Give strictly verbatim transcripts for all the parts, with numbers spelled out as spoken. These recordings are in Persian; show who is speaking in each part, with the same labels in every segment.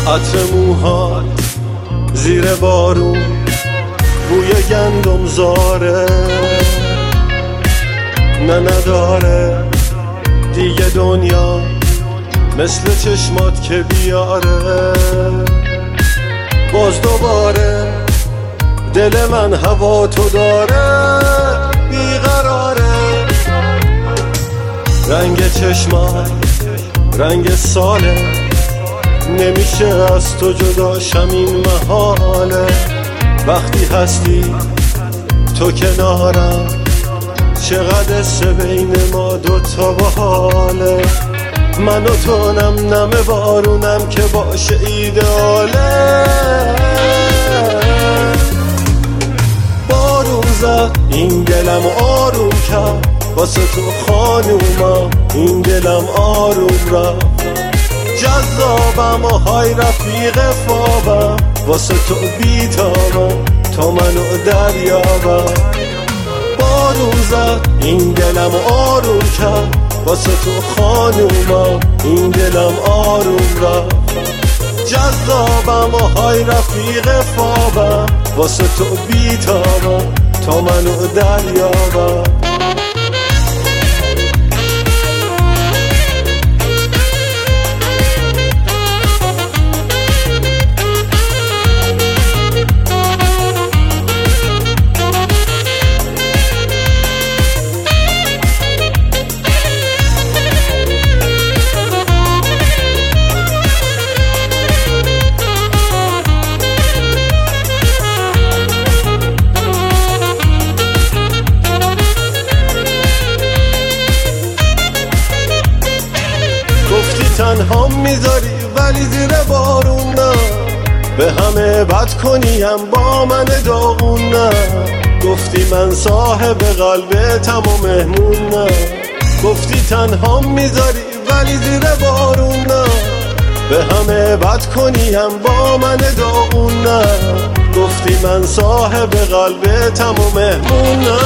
Speaker 1: عطر موها زیر بارون، بوی گندم زاره، نه نداره دیگه دنیا مثل چشمات که بیاره. باز دوباره دل من هوا تو داره، بیقراره. رنگ چشمات رنگ ساله، نمیشه از تو جداشم این محاله. وقتی هستی تو کنارم، چقدر سه بین ما دوتا باحاله. من و تو نم نم بارونم که باشه ایداله. بارون زد این دلم آروم کرد، واسه تو خانومم این دلم آروم رفت. جذابم و های رفیق فابم، واسه تو بیتابم تا منو دریابم. بارون زد این دلم آروم کرد، واسه تو خانومم این دلم آروم رفت. جذابم و های رفیق فابم، واسه تو بیتابم تا منو دریابم. تنها میذاری ولی زیر بارون نه، به همه بد کنیم با من داغون نه. گفتی من صاحب قلبتم و مهمون نه. گفتی تنها میذاری ولی زیر بارون نه، به همه بد کنیم با من داغون نه. گفتی من صاحب قلبتم و مهمون نه.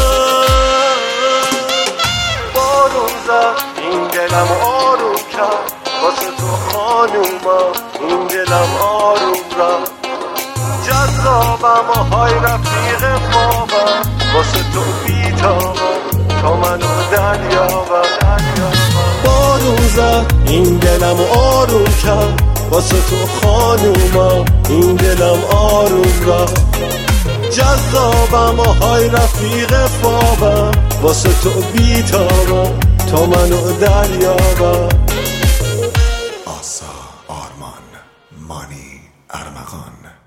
Speaker 1: بارون زد این دلم آروم کرد، واسه تو خانومم این دلم آروم رفت. جذابم و های رفیق خوابم، واسه تو بیتابم تا منو دریابم. بارون زد این دلم آروم کرد، واسه تو خانومم این دلم آروم رفت. جذابم و های رفیق خوابم، واسه تو بیتابم تا منو دریابم.
Speaker 2: آسا آرمان مانی ارمغان.